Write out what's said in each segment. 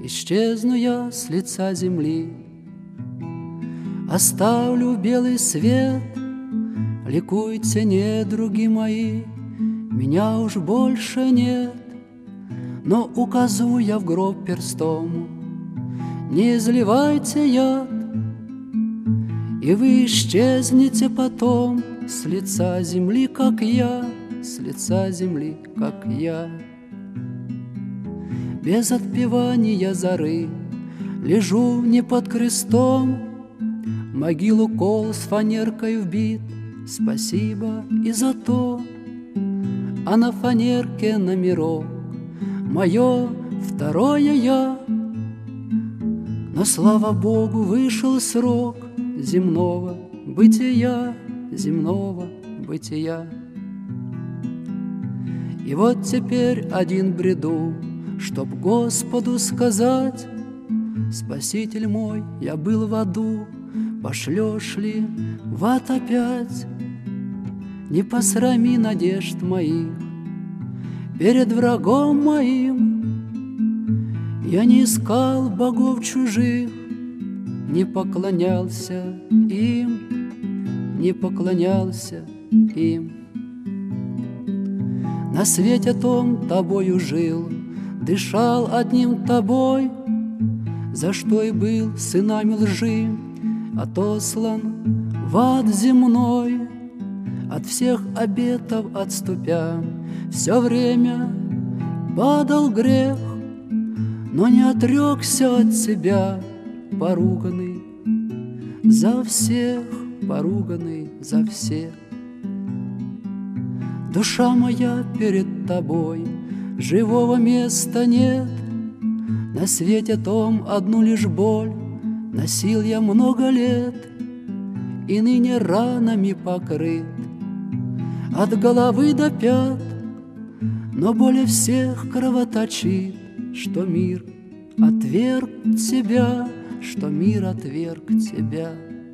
Исчезну я с лица земли, оставлю белый свет. Ликуйте, недруги мои, меня уж больше нет. Но указу я в гроб перстом: не изливайте яд, и вы исчезнете потом с лица земли, как я, с лица земли, как я. Без отпевания зары лежу не под крестом, в могилу кол с фанеркой вбит. Спасибо и за то, а на фанерке номерок мое второе я. Но, слава Богу, вышел срок земного бытия, земного бытия. И вот теперь один бреду, чтоб Господу сказать: Спаситель мой, я был в аду, пошлешь ли в ад опять? Не посрами надежд моих перед врагом моим. Я не искал богов чужих, не поклонялся им, не поклонялся им. На свете том тобою жил, дышал одним тобой, за что и был сынами лжи отослан в ад земной. От всех обетов отступя, все время падал грех, но не отрекся от себя, поруганный за всех, поруганный за всех. Душа моя, перед тобой живого места нет. На свете том одну лишь боль носил я много лет, и ныне ранами покрыт от головы до пят. Но более всех кровоточит, что мир отверг тебя, что мир отверг тебя.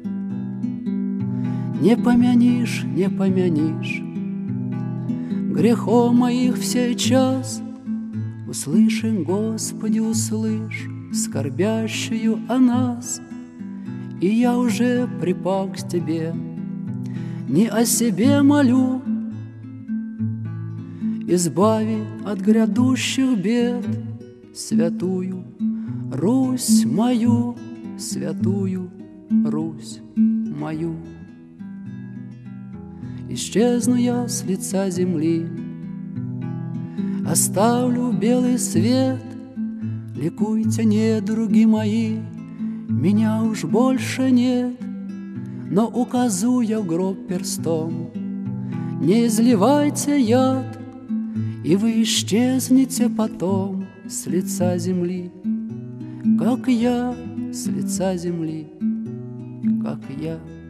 Не помянишь, не помянишь грехов моих в сей час. Услышь, Господи, услышь скорбящую о нас. И я уже припал к тебе, не о себе молю. Избави от грядущих бед святую Русь мою, святую Русь мою. Исчезну я с лица земли, оставлю белый свет. Ликуйте, недруги мои, меня уж больше нет. Но указу я в гроб перстом: не изливайте яд, и вы исчезнете потом с лица земли, как я, с лица земли, как я.